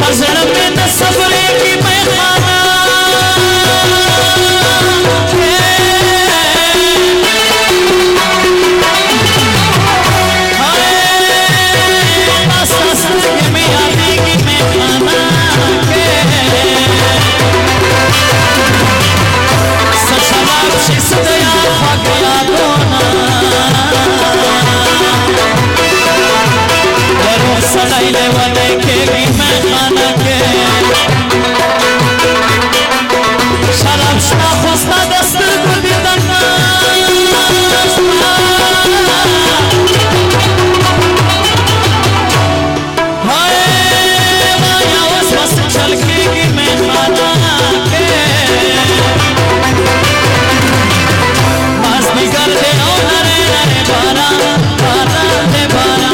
सजन में न सबरे की मैं खाना सड़ाइले वाले खेगी मैं खाना के शराब शराब फस्ता दस्तर को भी दंगा हाय माया उस बस छलकेगी मैं खाना के मास निकल दे ओ नरे नरे बारा बारा दे बारा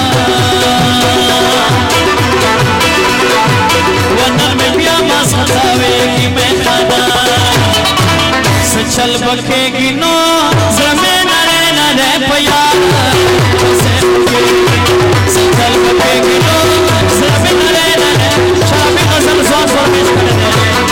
चल बखेगी नो जमीन रे नरे प्यार चल बखेगी नो जमीन रे नरे शामी गजल सौ पेश कर दे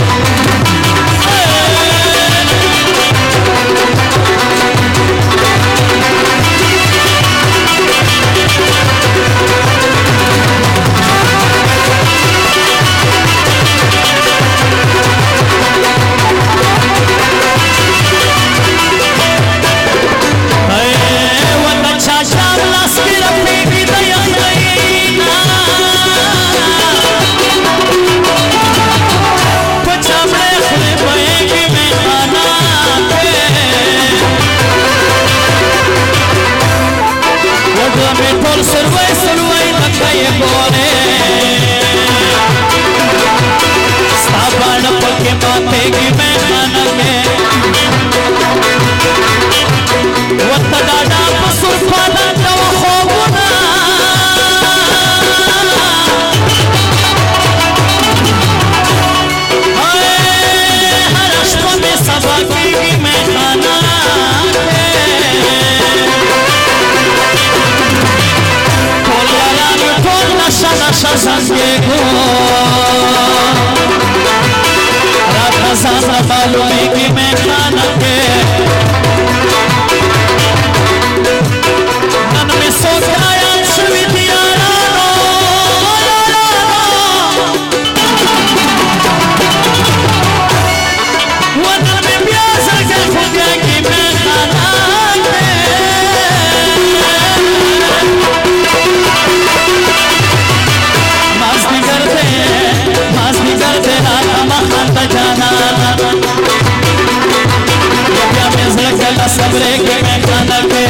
सबरे के मैं खाना के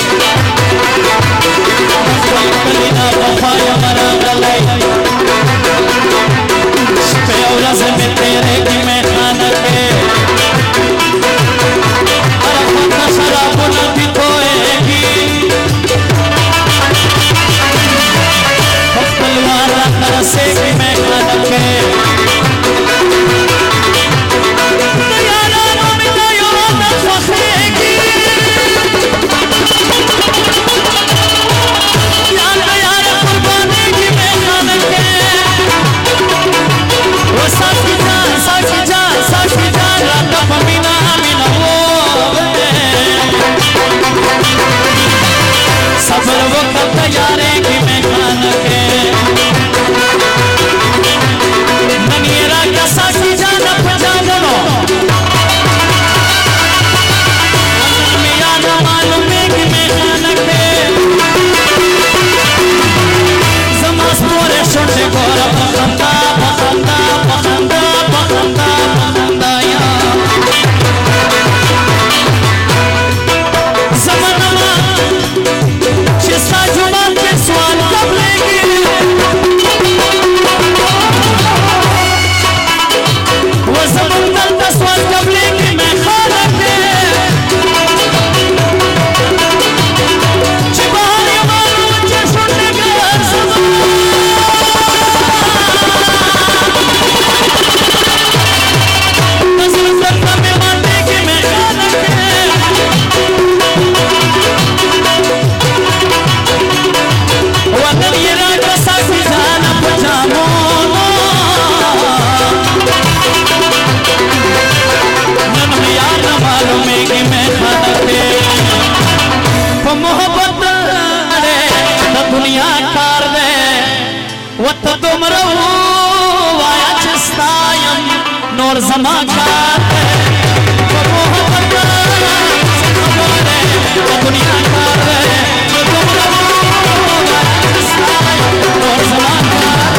कलीना वफाया मरा गलाई पे और में तेरे की मैं खाना के अरफत शराब न भी खोएगी तलवार तरसे की मैं खाना के सबर वो कब तैयार है कि मैं खाना के तो तुम रहो वाया चिस्तायम नोर जमाकार वो मोहब्बत वो दुनिया कार तो तुम रहो वाया चिस्तायम नोर जमाकार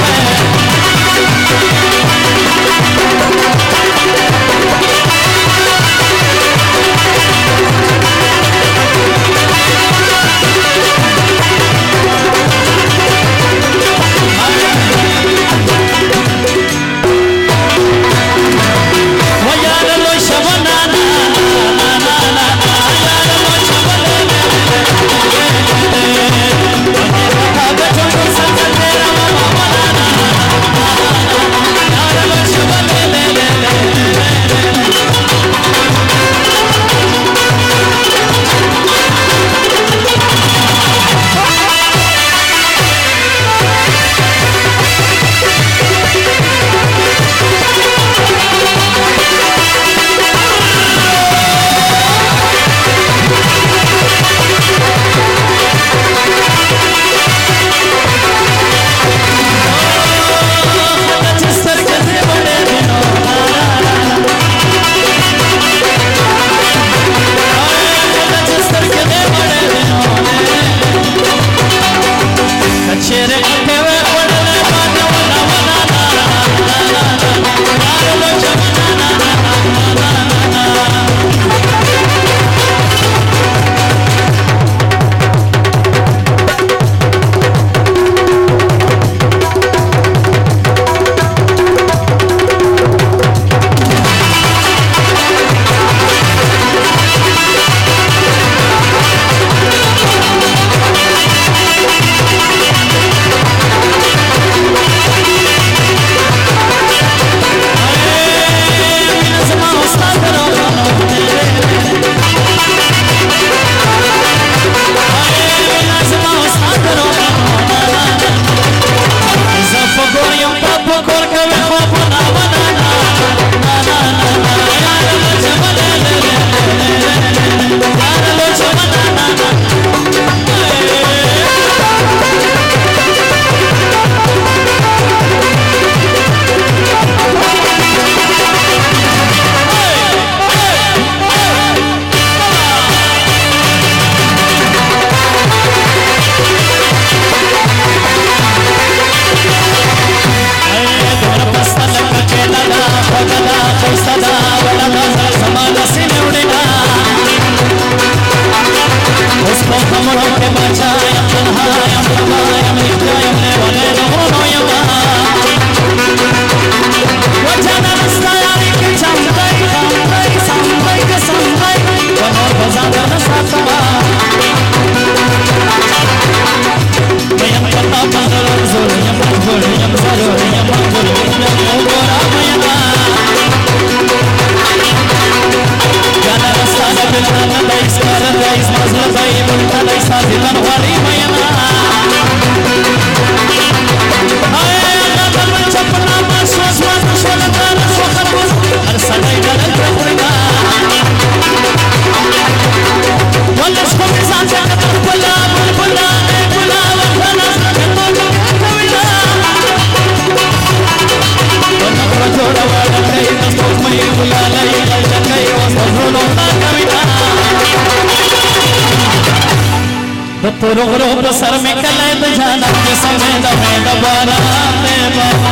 तो रो रो तो सर में कलैद जाना के समय दबे दोबारा में बाबा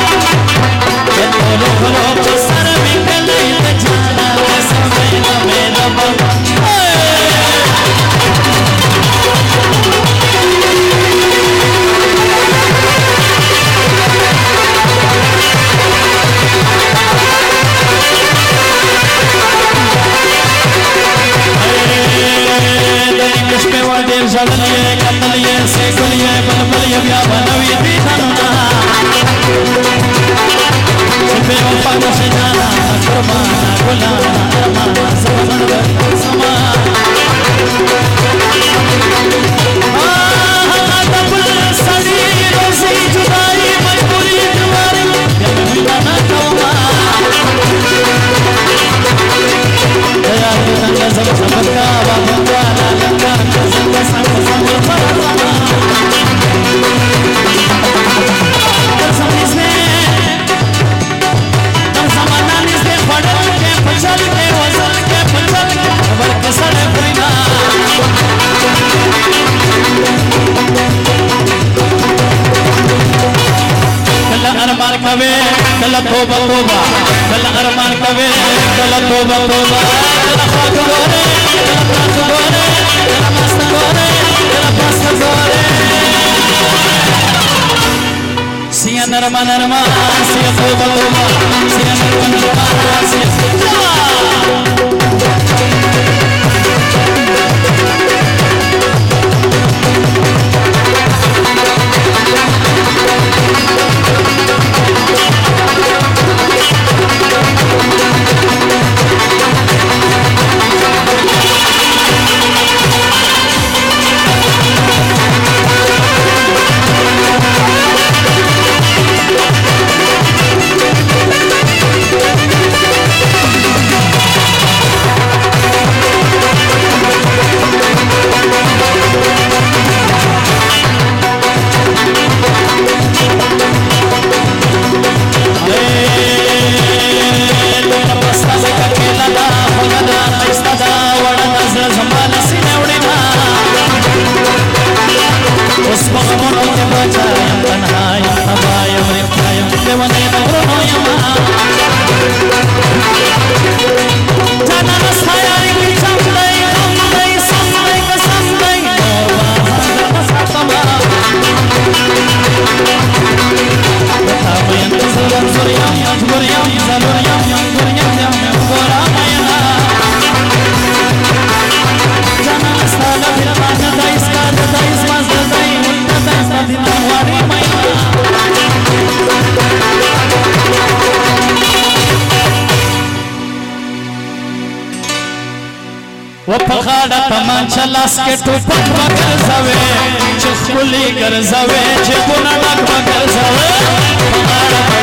तो रो रो तो सर में कलैद जाना के समय दबे दोबारा जलनिए कतलिए सेकुलिए बलबलिए व्यावनवी दीनानुना सिपे ओपा से कवे कल तोबा तोबा कल अरमान कवे कल तोबा तोबा कल खाक गोरे कल पास गोरे कल मस्त गोरे कल पास गोरे सिया नरमा नरमा सिया तोबा तोबा सिया नरमा नरमा सिया वो पखाड़ा तमाचा लास के टोपक मगर जावे चुस्कुली कर जावे जेबुना लग मगर जावे पखाड़ा